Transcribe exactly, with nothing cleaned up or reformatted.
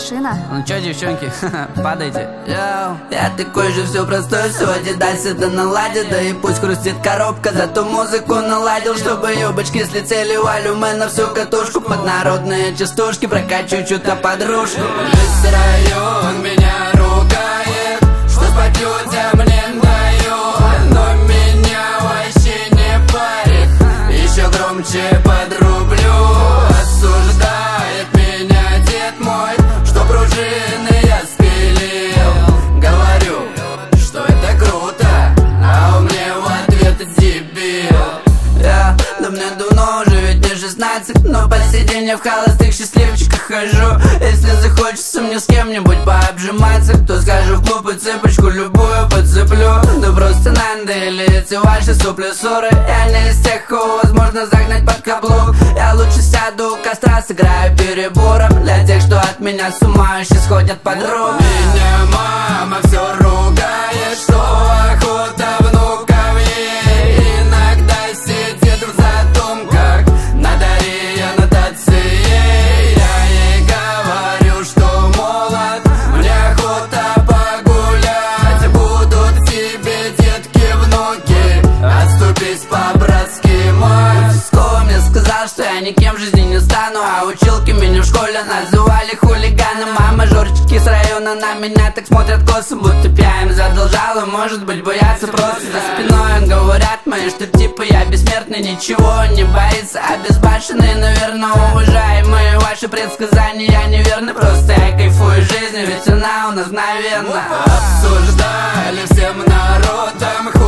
машина. Ну чё, девчонки, падайте. Йоу, я такой же, все простой, сегодня дальше да наладит. Да и пусть хрустит коробка, зато музыку наладил. Чтобы юбочки слетели у Алюме на всю катушку. Под народные частушки прокачу чуть-то подружку. Весь район меня ругает, что спать мне дает, но меня вообще не парит. Еще громче подрублю. Осуждает меня дед мой, что пружины я спилил. Говорю, что это круто, а он мне в ответ дебил. Я, да мне давно уже ведь не шестнадцать, но по сей день я в холостых счастливчиках хожу. Если захочется мне с кем-нибудь пообжиматься, то скажу в клуб и цепочку любую подцеплю. Да просто надо или эти ваши сопли-ссоры. Я не из тех, кого возможно загнать под каблук. Я лучше сяду у костра, сыграю перебором для тех, что от меня с ума еще сходят подруги. Меня мама все ругает, что охота внуков ей. Иногда сидит в задумках на даре аннотации. Я ей говорю, что молод, мне охота погулять. Будут тебе детки, внуки, отступись по-братски, мать. Скоро мне сказал, что я никем в жизни не стану, а училки меня в школе называли хулиганом. А мажорчики с района на меня так смотрят косо, будто я им задолжал, и может быть боятся просто. За спиной говорят мои, что типа я бессмертный, ничего не боится, обезбашенный, наверное, уважаемые. Ваши предсказания неверны, просто я кайфую жизнью, ведь она у нас мгновенно. Обсуждали всем народом.